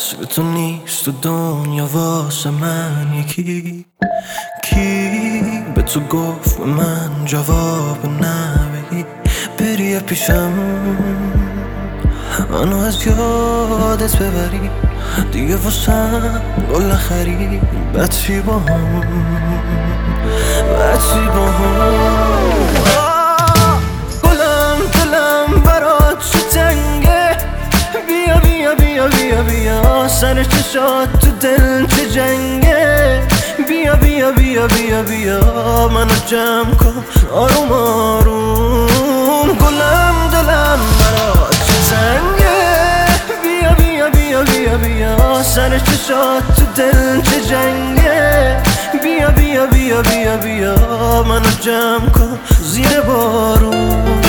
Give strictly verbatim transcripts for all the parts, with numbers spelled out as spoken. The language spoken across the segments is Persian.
مثل تو نیست تو دنیا واسه من یکی. کی به تو گفت من جواب نبگی بری پیشم منو از یادت ببری دیگه واسم گل نخری بچی با هم بچی با هم گلم دلم برات چه تنگه بیا بیا بیا بیا بیا سر چشات تو دل چه جنگه بیا بیا بیا بیا بیا منو جمع کن آروم آروم گلم دلم برات چه تنگه بیا بیا بیا بیا بیا سر چشات تو دل چه جنگه بیا بیا بیا بیا بیا منو جمع کن زیر بارون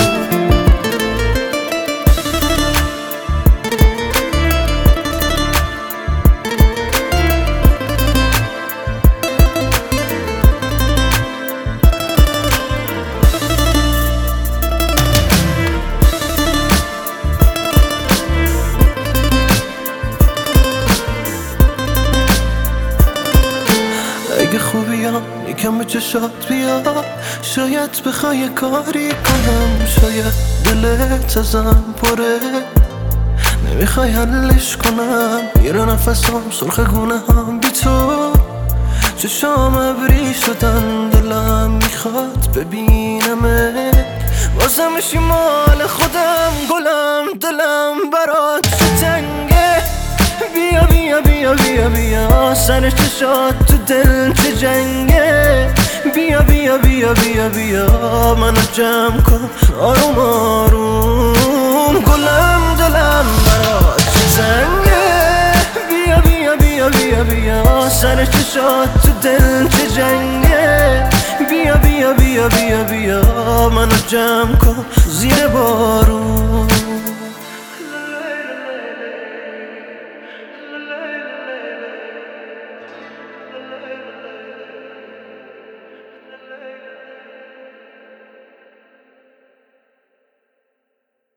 اگه خوبیام یکم به چشات بیا شاید بخوای کاری کنم شاید دلت ازم پره نمیخوای حلش کنم میره نفسام سرخ گونه هم بی تو چشام ابری شدن دلم میخواد ببینمه بازم میشی مال خودم گلم دلم برات چه تنگه بیا بیا بیا بیا بیا سر چشات تو دل چه جنگه بیا بیا بیا بیا بیا منو جمع کن آروم آروم گلم دلم برات چه تنگه بیا بیا بیا بیا بیا سر چشات تو دل چه جنگه بیا بیا بیا بیا بیا منو جمع کن زیر بارون